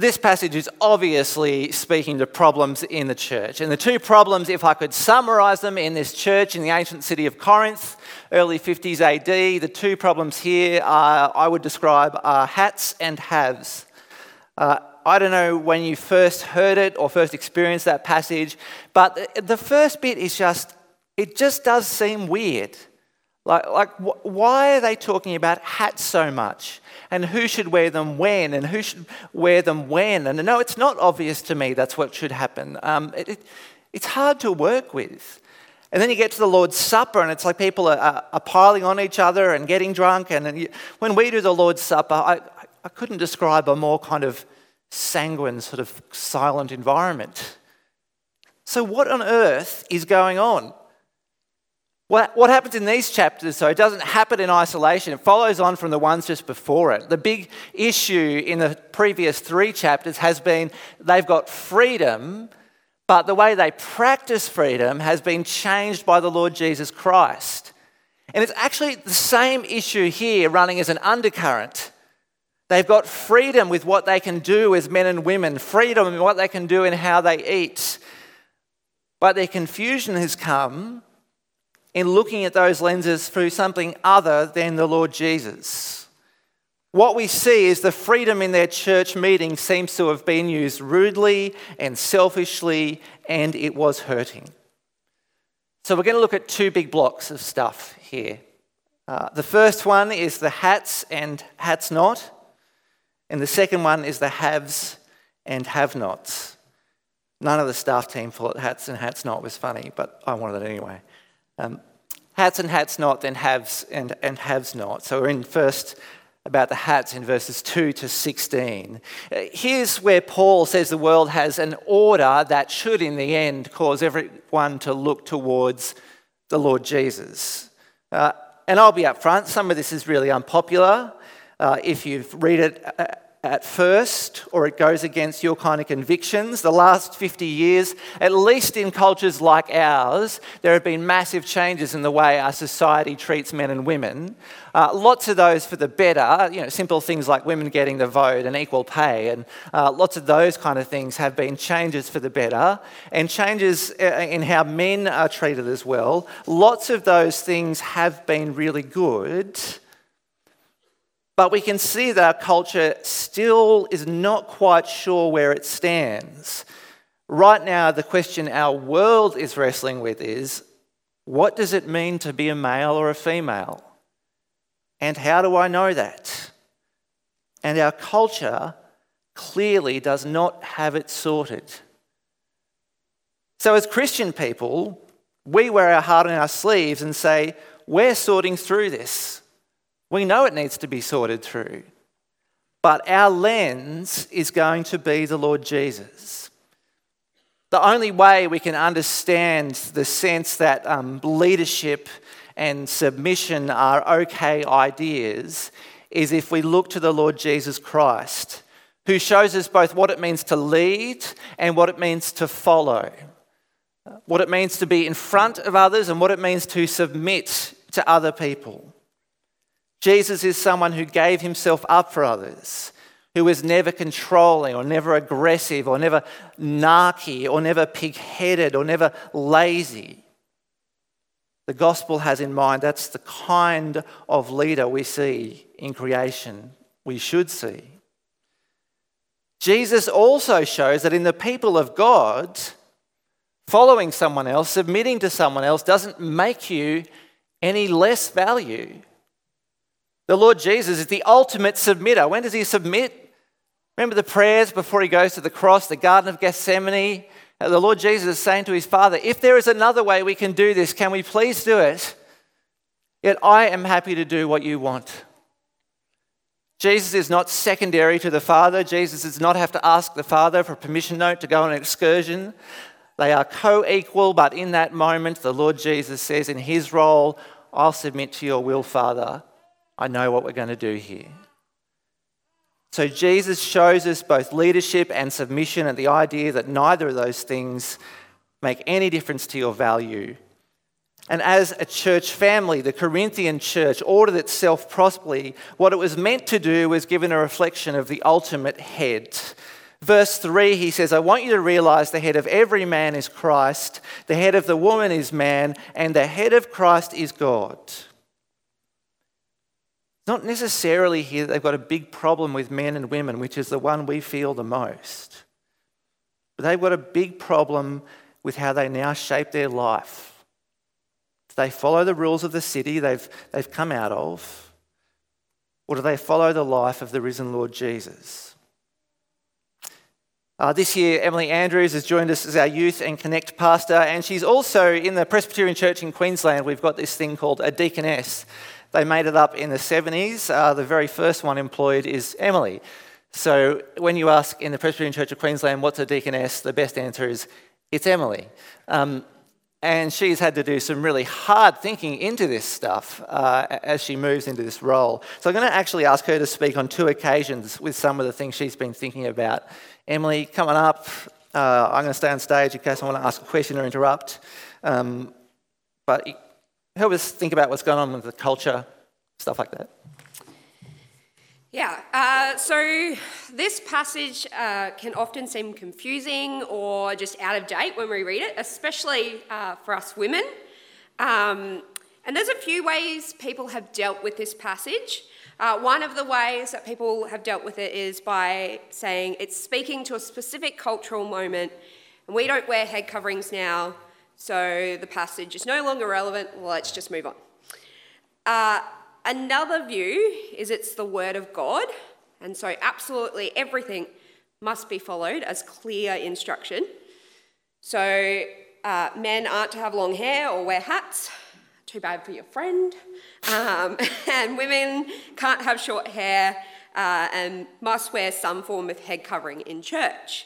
This passage is obviously speaking to problems in the church. And the two problems, if I could summarise them in this church in the ancient city of Corinth, early 50s AD, the two problems here I would describe are hats and haves. I don't know when you first heard it or first experienced that passage, but the first bit is it just does seem weird. Why are they talking about hats so much? And who should wear them when? And who should wear them when? And no, it's not obvious to me that's what should happen. It's hard to work with. And then you get to the Lord's Supper and it's like people are piling on each other and getting drunk. And then when we do the Lord's Supper, I couldn't describe a more kind of sanguine, sort of silent environment. So what on earth is going on? What happens in these chapters, though, it doesn't happen in isolation. It follows on from the ones just before it. The big issue in the previous 3 chapters has been they've got freedom, but the way they practice freedom has been changed by the Lord Jesus Christ. And it's actually the same issue here running as an undercurrent. They've got freedom with what they can do as men and women, freedom in what they can do and how they eat. But their confusion has come in looking at those lenses through something other than the Lord Jesus. What we see is the freedom in their church meeting seems to have been used rudely and selfishly, and it was hurting. So we're going to look at 2 big blocks of stuff here. The first one is the hats and hats not, and the second one is the haves and have-nots. None of the staff team thought hats and hats not was funny, but I wanted it anyway. Hats and hats not, then haves and haves not. So we're in first about the hats in verses 2 to 16. Here's where Paul says the world has an order that should in the end cause everyone to look towards the Lord Jesus. And I'll be up front, some of this is really unpopular. If you read it at first, or it goes against your kind of convictions. The last 50 years, at least in cultures like ours, there have been massive changes in the way our society treats men and women. Lots of those for the better, simple things like women getting the vote and equal pay, and lots of those kind of things have been changes for the better, and changes in how men are treated as well. Lots of those things have been really good. But we can see that our culture still is not quite sure where it stands. Right now, the question our world is wrestling with is, what does it mean to be a male or a female? And how do I know that? And our culture clearly does not have it sorted. So as Christian people, we wear our heart on our sleeves and say, we're sorting through this. We know it needs to be sorted through, but our lens is going to be the Lord Jesus. The only way we can understand the sense that leadership and submission are okay ideas is if we look to the Lord Jesus Christ, who shows us both what it means to lead and what it means to follow, what it means to be in front of others and what it means to submit to other people. Jesus is someone who gave himself up for others, who was never controlling or never aggressive or never narky or never pig-headed or never lazy. The gospel has in mind that's the kind of leader we see in creation, we should see. Jesus also shows that in the people of God, following someone else, submitting to someone else doesn't make you any less value. The Lord Jesus is the ultimate submitter. When does he submit? Remember the prayers before he goes to the cross, the Garden of Gethsemane? The Lord Jesus is saying to his Father, if there is another way we can do this, can we please do it? Yet I am happy to do what you want. Jesus is not secondary to the Father. Jesus does not have to ask the Father for a permission note to go on an excursion. They are co-equal, but in that moment, the Lord Jesus says in his role, I'll submit to your will, Father. I know what we're going to do here. So Jesus shows us both leadership and submission and the idea that neither of those things make any difference to your value. And as a church family, the Corinthian church ordered itself properly. What it was meant to do was given a reflection of the ultimate head. Verse 3, he says, I want you to realize the head of every man is Christ, the head of the woman is man, and the head of Christ is God. Not necessarily here they've got a big problem with men and women, which is the one we feel the most. But they've got a big problem with how they now shape their life. Do they follow the rules of the city they've come out of? Or do they follow the life of the risen Lord Jesus? This year, Emily Andrews has joined us as our Youth and Connect pastor, and she's also in the Presbyterian Church in Queensland. We've got this thing called a deaconess. They made it up in the 70s. The very first one employed is Emily. So when you ask in the Presbyterian Church of Queensland, what's a deaconess, the best answer is, it's Emily. And she's had to do some really hard thinking into this stuff as she moves into this role. So I'm going to actually ask her to speak on 2 occasions with some of the things she's been thinking about. Emily, coming up. I'm going to stay on stage in case I want to ask a question or interrupt. But help us think about what's going on with the culture, stuff like that. Yeah, so this passage can often seem confusing or just out of date when we read it, especially for us women. And there's a few ways people have dealt with this passage. One of the ways that people have dealt with it is by saying it's speaking to a specific cultural moment, and we don't wear head coverings now, so the passage is no longer relevant. Well, let's just move on. Another view is it's the word of God, and so absolutely everything must be followed as clear instruction. So men aren't to have long hair or wear hats, too bad for your friend, and women can't have short hair and must wear some form of head covering in church.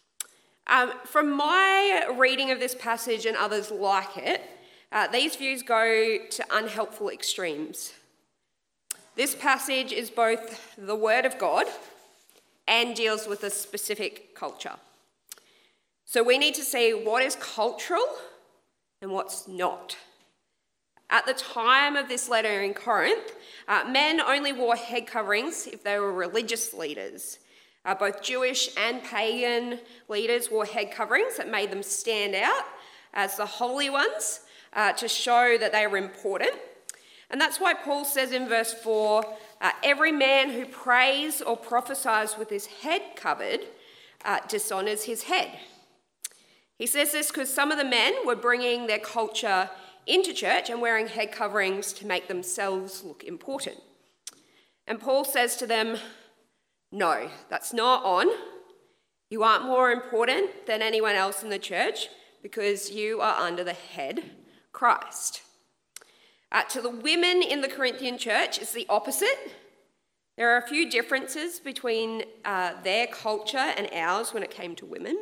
From my reading of this passage and others like it, these views go to unhelpful extremes. This passage is both the word of God and deals with a specific culture. So we need to see what is cultural and what's not. At the time of this letter in Corinth, men only wore head coverings if they were religious leaders. Both Jewish and pagan leaders wore head coverings that made them stand out as the holy ones to show that they were important. And that's why Paul says in verse 4, every man who prays or prophesies with his head covered dishonours his head. He says this because some of the men were bringing their culture into church and wearing head coverings to make themselves look important. And Paul says to them, no, that's not on. You aren't more important than anyone else in the church because you are under the head, Christ. To the women in the Corinthian church, it's the opposite. There are a few differences between their culture and ours when it came to women.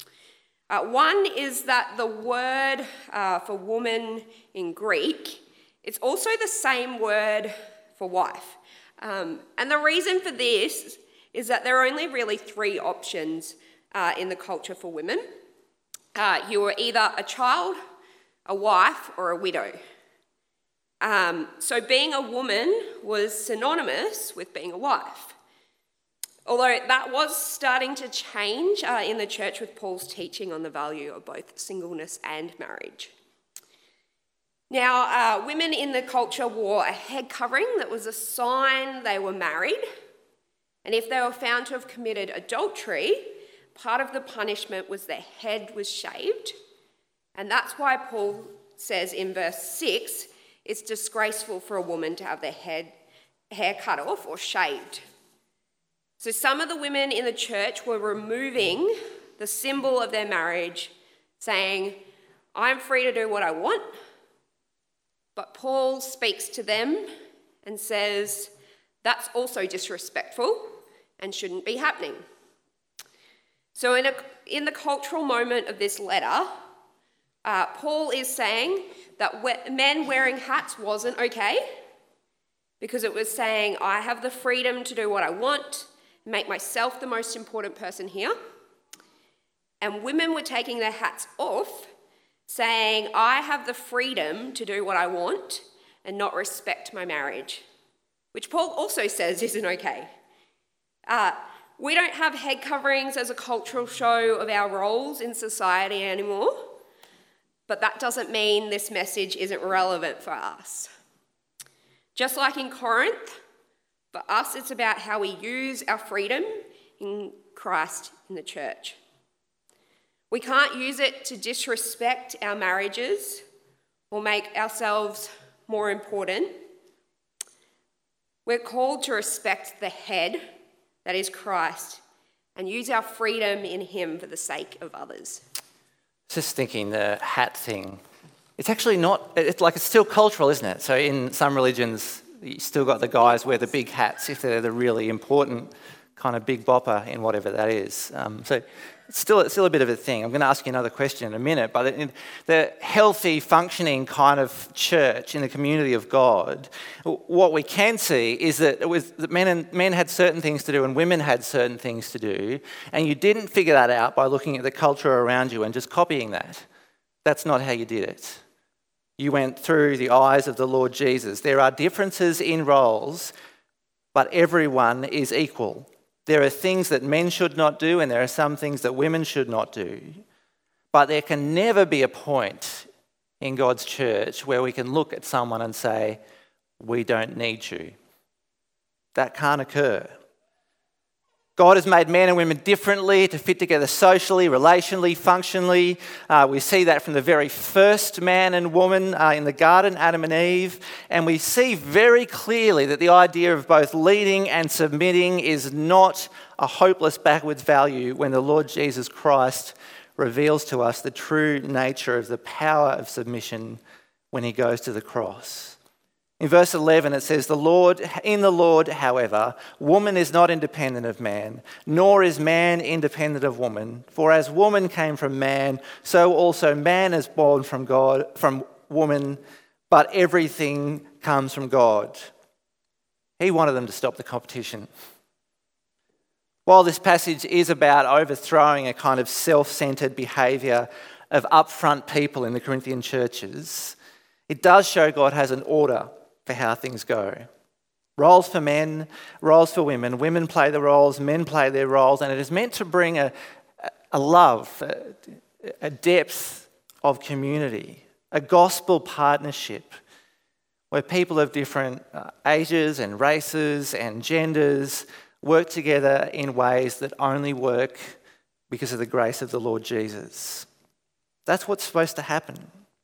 One is that the word for woman in Greek, it's also the same word for wife. And the reason for this is that there are only really 3 options in the culture for women. You were either a child, a wife, or a widow. So being a woman was synonymous with being a wife. Although that was starting to change in the church with Paul's teaching on the value of both singleness and marriage. Now, women in the culture wore a head covering that was a sign they were married. And if they were found to have committed adultery, part of the punishment was their head was shaved. And that's why Paul says in verse 6, it's disgraceful for a woman to have their hair cut off or shaved. So some of the women in the church were removing the symbol of their marriage, saying, I'm free to do what I want. But Paul speaks to them and says, that's also disrespectful and shouldn't be happening. So in the cultural moment of this letter, Paul is saying that men wearing hats wasn't okay because it was saying, I have the freedom to do what I want, make myself the most important person here. And women were taking their hats off, saying, I have the freedom to do what I want and not respect my marriage, which Paul also says isn't okay. We don't have head coverings as a cultural show of our roles in society anymore, but that doesn't mean this message isn't relevant for us. Just like in Corinth, for us it's about how we use our freedom in Christ in the church. We can't use it to disrespect our marriages or make ourselves more important. We're called to respect the head, that is Christ, and use our freedom in him for the sake of others. Just thinking the hat thing. It's actually not, it's still cultural, isn't it? So in some religions, you still got the guys wear the big hats if they're the really important kind of big bopper in whatever that is. So it's still a bit of a thing. I'm going to ask you another question in a minute, but in the healthy, functioning kind of church in the community of God, what we can see is that men had certain things to do and women had certain things to do, and you didn't figure that out by looking at the culture around you and just copying that. That's not how you did it. You went through the eyes of the Lord Jesus. There are differences in roles, but everyone is equal. There are things that men should not do and there are some things that women should not do. But there can never be a point in God's church where we can look at someone and say, we don't need you. That can't occur. God has made men and women differently to fit together socially, relationally, functionally. We see that from the very first man and woman in the garden, Adam and Eve. And we see very clearly that the idea of both leading and submitting is not a hopeless backwards value when the Lord Jesus Christ reveals to us the true nature of the power of submission when he goes to the cross. In verse 11 it says, in the Lord, however, woman is not independent of man, nor is man independent of woman. For as woman came from man, so also man is born from woman, but everything comes from God. He wanted them to stop the competition. While this passage is about overthrowing a kind of self-centered behaviour of upfront people in the Corinthian churches, it does show God has an order for how things go. Roles for men, roles for women. Women play the roles, men play their roles, and it is meant to bring a love, a depth of community, a gospel partnership where people of different ages and races and genders work together in ways that only work because of the grace of the Lord Jesus. That's what's supposed to happen.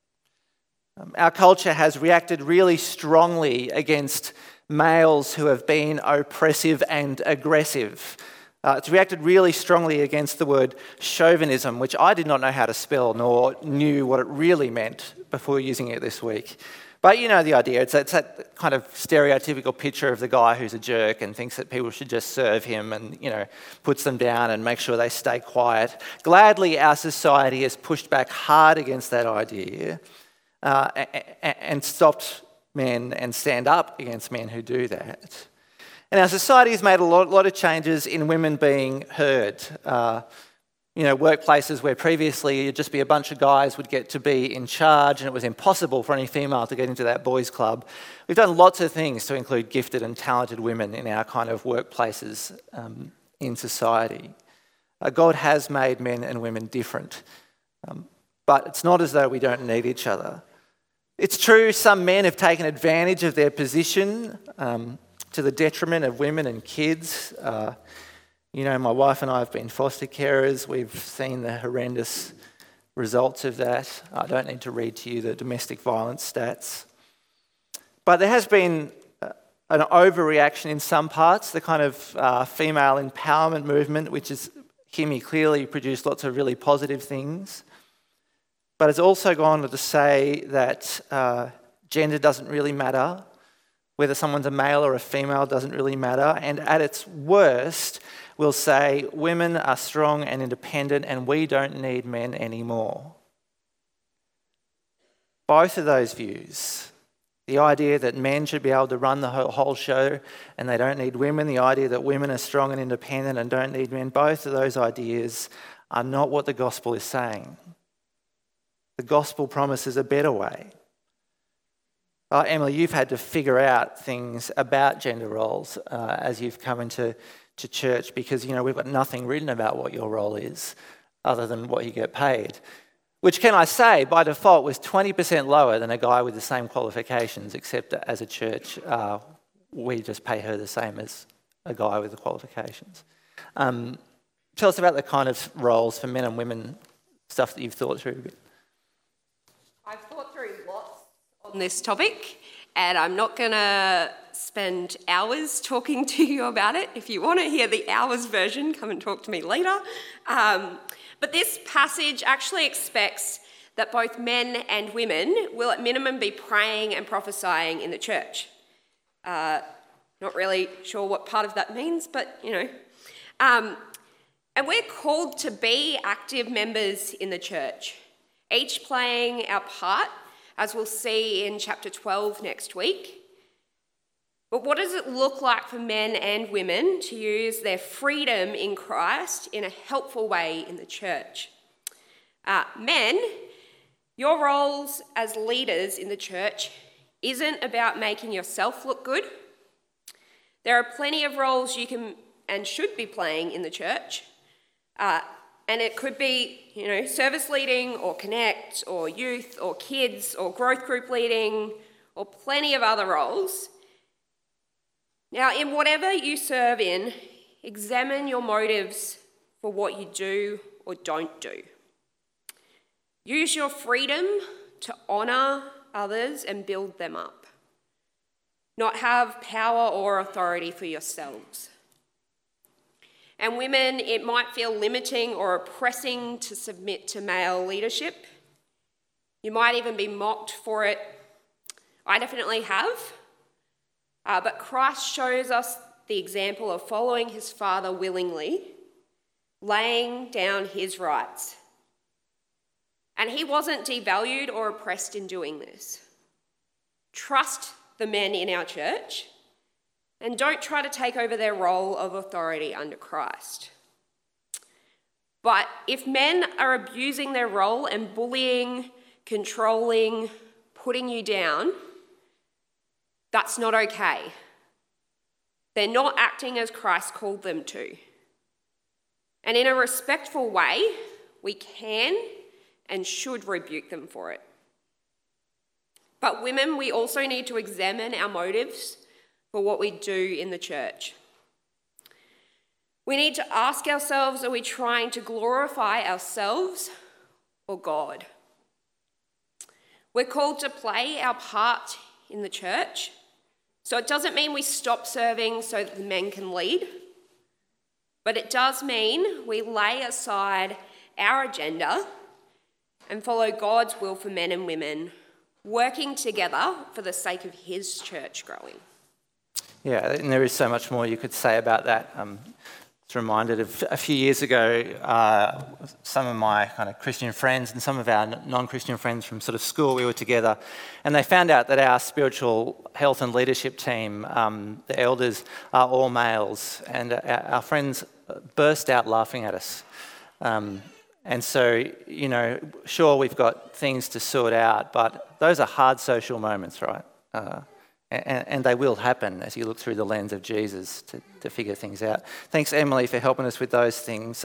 Our culture has reacted really strongly against males who have been oppressive and aggressive. It's reacted really strongly against the word chauvinism, which I did not know how to spell nor knew what it really meant before using it this week. But you know the idea. It's that kind of stereotypical picture of the guy who's a jerk and thinks that people should just serve him and, puts them down and make sure they stay quiet. Gladly, our society has pushed back hard against that idea. And stopped men and stand up against men who do that. And our society has made a lot of changes in women being heard. Workplaces where previously it'd just be a bunch of guys would get to be in charge and it was impossible for any female to get into that boys' club. We've done lots of things to include gifted and talented women in our kind of workplaces in society. God has made men and women different. But it's not as though we don't need each other. It's true some men have taken advantage of their position to the detriment of women and kids. My wife and I have been foster carers. We've seen the horrendous results of that. I don't need to read to you the domestic violence stats. But there has been an overreaction in some parts. The kind of female empowerment movement, which has, hear me clearly, produced lots of really positive things. But it's also gone on to say that gender doesn't really matter, whether someone's a male or a female doesn't really matter, and at its worst will say women are strong and independent and we don't need men anymore. Both of those views, the idea that men should be able to run the whole show and they don't need women, the idea that women are strong and independent and don't need men, both of those ideas are not what the gospel is saying. The gospel promises a better way. Emily, you've had to figure out things about gender roles as you've come into church because, we've got nothing written about what your role is other than what you get paid. Which, can I say, by default was 20% lower than a guy with the same qualifications, except that as a church, we just pay her the same as a guy with the qualifications. Tell us about the kind of roles for men and women, stuff that you've thought through a bit. I've thought through lots on this topic, and I'm not going to spend hours talking to you about it. If you want to hear the hours version, come and talk to me later. But this passage actually expects that both men and women will at minimum be praying and prophesying in the church. Not really sure what part of that means, but and we're called to be active members in the church, each playing our part, as we'll see in chapter 12 next week. But what does it look like for men and women to use their freedom in Christ in a helpful way in the church? Men, your roles as leaders in the church isn't about making yourself look good. There are plenty of roles you can and should be playing in the church. And it could be, service leading or connect or youth or kids or growth group leading or plenty of other roles. Now, in whatever you serve in, examine your motives for what you do or don't do. Use your freedom to honour others and build them up, not have power or authority for yourselves. And women, it might feel limiting or oppressing to submit to male leadership. You might even be mocked for it. I definitely have. But Christ shows us the example of following his Father willingly, laying down his rights. And he wasn't devalued or oppressed in doing this. Trust the men in our church and don't try to take over their role of authority under Christ. But if men are abusing their role and bullying, controlling, putting you down, that's not okay. They're not acting as Christ called them to. And in a respectful way, we can and should rebuke them for it. But women, we also need to examine our motives for what we do in the church. We need to ask ourselves, are we trying to glorify ourselves or God? We're called to play our part in the church. So it doesn't mean we stop serving so that the men can lead, but it does mean we lay aside our agenda and follow God's will for men and women, working together for the sake of his church growing. Yeah, and there is so much more you could say about that. It's reminded of a few years ago, some of my kind of Christian friends and some of our non-Christian friends from sort of school, we were together, and they found out that our spiritual health and leadership team, the elders, are all males, and our friends burst out laughing at us. And so, sure, we've got things to sort out, but those are hard social moments, right? And they will happen as you look through the lens of Jesus to figure things out. Thanks, Emily, for helping us with those things.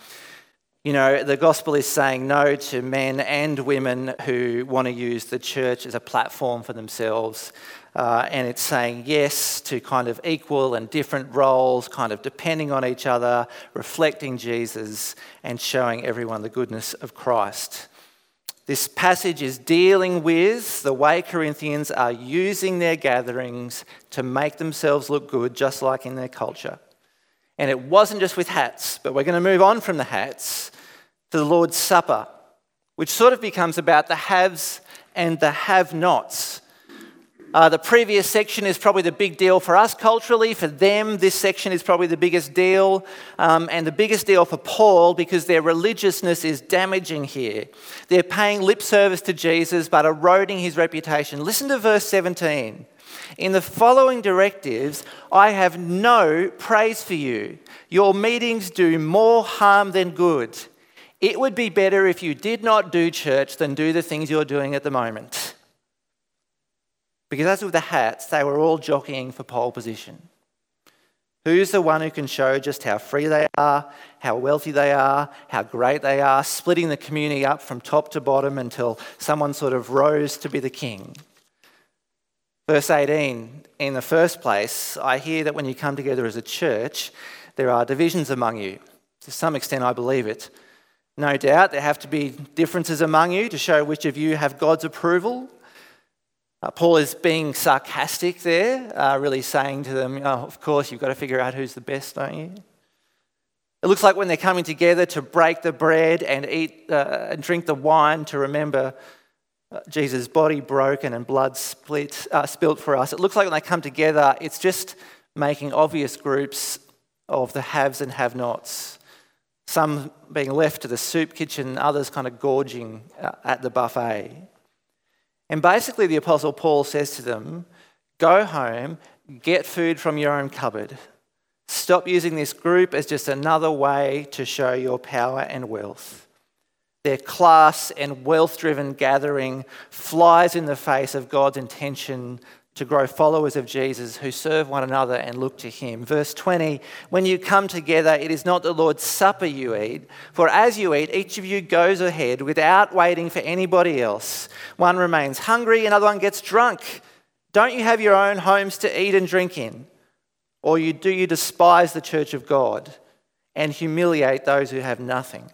The gospel is saying no to men and women who want to use the church as a platform for themselves. And it's saying yes to kind of equal and different roles, kind of depending on each other, reflecting Jesus and showing everyone the goodness of Christ. This passage is dealing with the way Corinthians are using their gatherings to make themselves look good, just like in their culture. And it wasn't just with hats, but we're going to move on from the hats to the Lord's Supper, which sort of becomes about the haves and the have-nots. The previous section is probably the big deal for us culturally. For them, this section is probably the biggest deal, and the biggest deal for Paul because their religiousness is damaging here. They're paying lip service to Jesus but eroding his reputation. Listen to verse 17. In the following directives, I have no praise for you. Your meetings do more harm than good. It would be better if you did not do church than do the things you're doing at the moment. Because as with the hats, they were all jockeying for pole position. Who's the one who can show just how free they are, how wealthy they are, how great they are, splitting the community up from top to bottom until someone sort of rose to be the king? Verse 18, in the first place, I hear that when you come together as a church, there are divisions among you. To some extent, I believe it. No doubt there have to be differences among you to show which of you have God's approval. Paul is being sarcastic there, really saying to them, oh, of course, you've got to figure out who's the best, don't you? It looks like when they're coming together to break the bread and eat and drink the wine to remember Jesus' body broken and blood spilt for us. It looks like when they come together, it's just making obvious groups of the haves and have-nots. Some being left to the soup kitchen, others kind of gorging at the buffet. And basically the Apostle Paul says to them, go home, get food from your own cupboard. Stop using this group as just another way to show your power and wealth. Their class and wealth-driven gathering flies in the face of God's intention to grow followers of Jesus who serve one another and look to him. Verse 20, when you come together, it is not the Lord's supper you eat, for as you eat, each of you goes ahead without waiting for anybody else. One remains hungry, another one gets drunk. Don't you have your own homes to eat and drink in? Or do you despise the church of God and humiliate those who have nothing?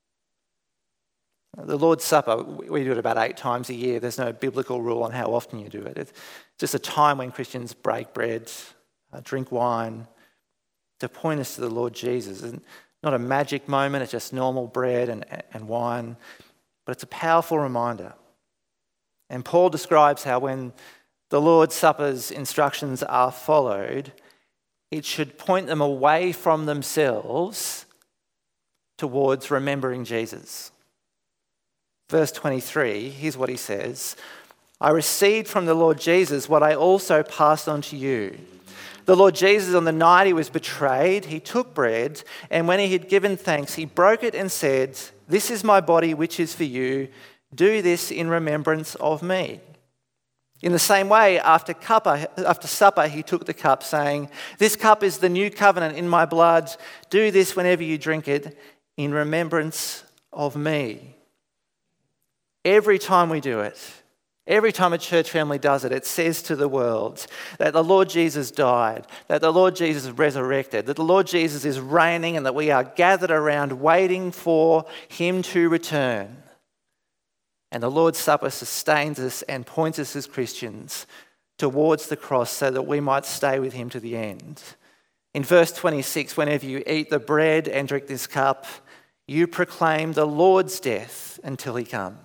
The Lord's Supper, we do it about 8 times a year. There's no biblical rule on how often you do it. It's just a time when Christians break bread, drink wine, to point us to the Lord Jesus. It's not a magic moment, it's just normal bread and wine, but it's a powerful reminder. And Paul describes how when the Lord's Supper's instructions are followed, it should point them away from themselves towards remembering Jesus. Verse 23, here's what he says. I received from the Lord Jesus what I also passed on to you. The Lord Jesus, on the night he was betrayed, he took bread, and when he had given thanks, he broke it and said, this is my body which is for you. Do this in remembrance of me. In the same way, after supper, he took the cup, saying, this cup is the new covenant in my blood. Do this whenever you drink it in remembrance of me. Every time we do it, every time a church family does it, it says to the world that the Lord Jesus died, that the Lord Jesus resurrected, that the Lord Jesus is reigning, and that we are gathered around waiting for him to return. And the Lord's Supper sustains us and points us as Christians towards the cross so that we might stay with him to the end. In verse 26, whenever you eat the bread and drink this cup, you proclaim the Lord's death until he comes.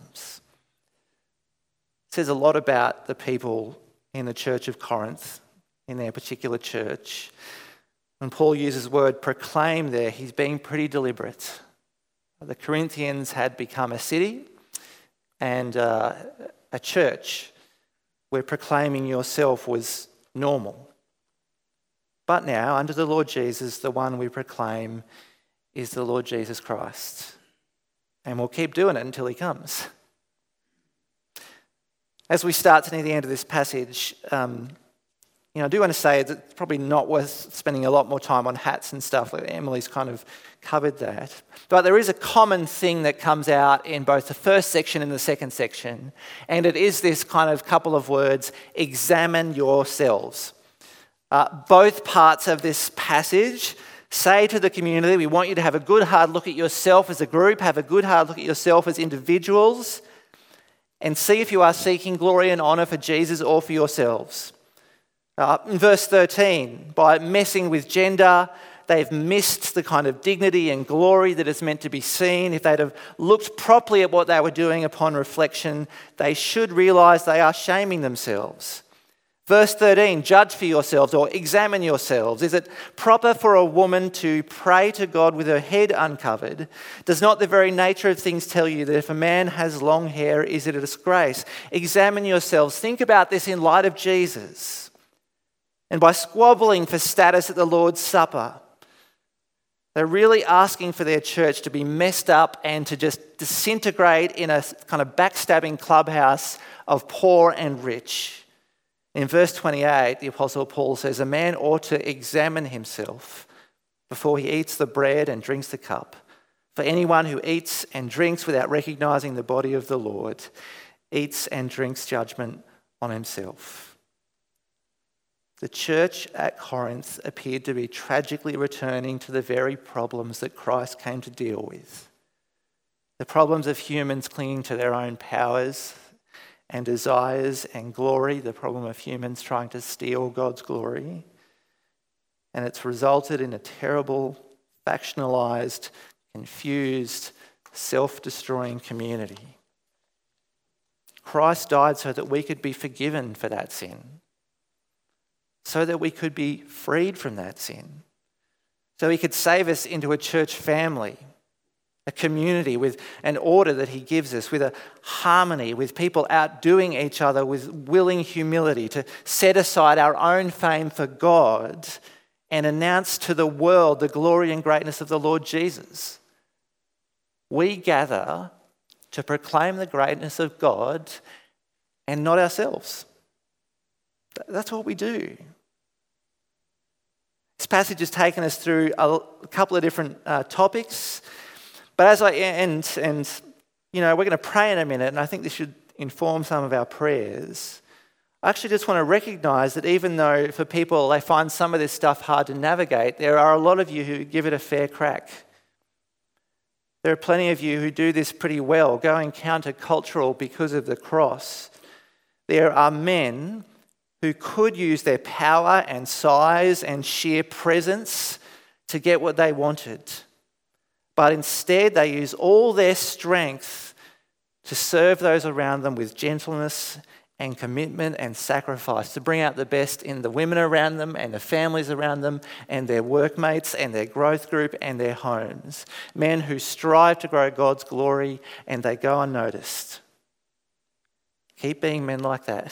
It says a lot about the people in the church of Corinth, in their particular church. When Paul uses the word proclaim there, he's being pretty deliberate. The Corinthians had become a city and a church where proclaiming yourself was normal. But now, under the Lord Jesus, the one we proclaim is the Lord Jesus Christ. And we'll keep doing it until he comes. As we start to near the end of this passage, I do want to say that it's probably not worth spending a lot more time on hats and stuff. Like Emily's kind of covered that. But there is a common thing that comes out in both the first section and the second section, and it is this kind of couple of words, examine yourselves. Both parts of this passage say to the community, we want you to have a good hard look at yourself as a group, have a good hard look at yourself as individuals, and see if you are seeking glory and honour for Jesus or for yourselves. In verse 13, by messing with gender, they've missed the kind of dignity and glory that is meant to be seen. If they'd have looked properly at what they were doing upon reflection, they should realise they are shaming themselves. Verse 13, judge for yourselves or examine yourselves. Is it proper for a woman to pray to God with her head uncovered? Does not the very nature of things tell you that if a man has long hair, is it a disgrace? Examine yourselves. Think about this in light of Jesus. And by squabbling for status at the Lord's Supper, they're really asking for their church to be messed up and to just disintegrate in a kind of backstabbing clubhouse of poor and rich. In verse 28, the Apostle Paul says, "A man ought to examine himself before he eats the bread and drinks the cup. For anyone who eats and drinks without recognizing the body of the Lord eats and drinks judgment on himself." The church at Corinth appeared to be tragically returning to the very problems that Christ came to deal with. The problems of humans clinging to their own powers and desires and glory, the problem of humans trying to steal God's glory. And it's resulted in a terrible, factionalized, confused, self-destroying community. Christ died so that we could be forgiven for that sin, so that we could be freed from that sin, so he could save us into a church family, a community with an order that he gives us, with a harmony, with people outdoing each other with willing humility to set aside our own fame for God and announce to the world the glory and greatness of the Lord Jesus. We gather to proclaim the greatness of God and not ourselves. That's what we do. This passage has taken us through a couple of different topics. But as I end, and we're going to pray in a minute, and I think this should inform some of our prayers. I actually just want to recognise that even though for people they find some of this stuff hard to navigate, there are a lot of you who give it a fair crack. There are plenty of you who do this pretty well, going countercultural because of the cross. There are men who could use their power and size and sheer presence to get what they wanted. But instead they use all their strength to serve those around them with gentleness and commitment and sacrifice, to bring out the best in the women around them and the families around them and their workmates and their growth group and their homes. Men who strive to grow God's glory and they go unnoticed. Keep being men like that.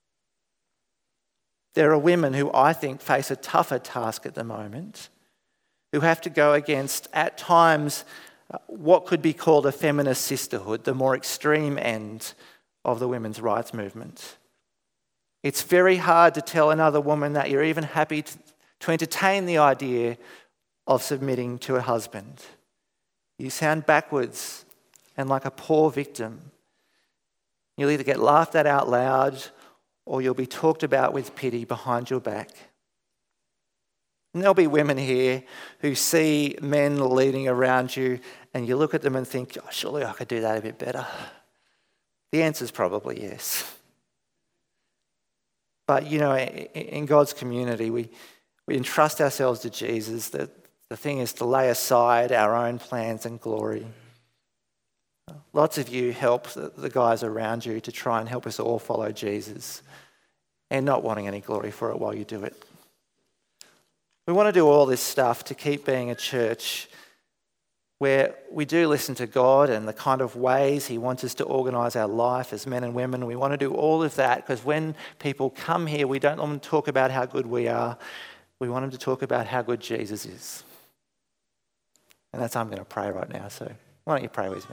There are women who I think face a tougher task at the moment, who have to go against, at times, what could be called a feminist sisterhood, the more extreme end of the women's rights movement. It's very hard to tell another woman that you're even happy to entertain the idea of submitting to a husband. You sound backwards and like a poor victim. You'll either get laughed at out loud or you'll be talked about with pity behind your back. And there'll be women here who see men leading around you and you look at them and think, oh, surely I could do that a bit better. The answer is probably yes. But, in God's community, we entrust ourselves to Jesus. The thing is to lay aside our own plans and glory. Lots of you help the guys around you to try and help us all follow Jesus and not wanting any glory for it while you do it. We want to do all this stuff to keep being a church where we do listen to God and the kind of ways he wants us to organise our life as men and women. We want to do all of that because when people come here, we don't want them to talk about how good we are. We want them to talk about how good Jesus is. And that's how I'm going to pray right now. So why don't you pray with me?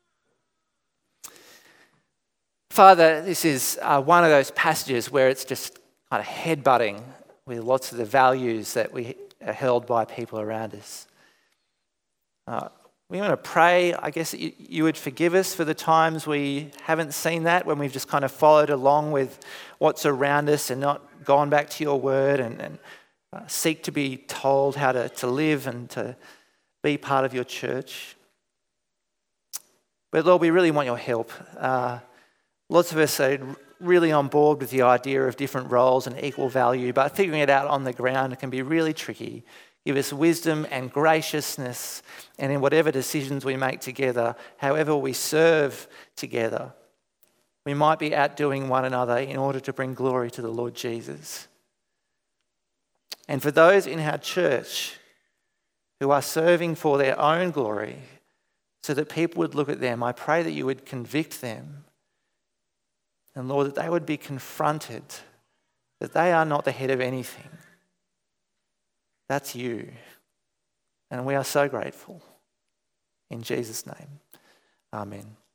Father, this is one of those passages where it's just kind of headbutting with lots of the values that we are held by people around us. We want to pray, I guess, that you would forgive us for the times we haven't seen that, when we've just kind of followed along with what's around us and not gone back to your word and seek to be told how to live and to be part of your church. But Lord, we really want your help. Lots of us are really on board with the idea of different roles and equal value, but figuring it out on the ground can be really tricky. Give us wisdom and graciousness, and in whatever decisions we make together, however we serve together, we might be outdoing one another in order to bring glory to the Lord Jesus. And for those in our church who are serving for their own glory, so that people would look at them, I pray that you would convict them. And Lord, that they would be confronted that they are not the head of anything. That's you. And we are so grateful. In Jesus' name, amen.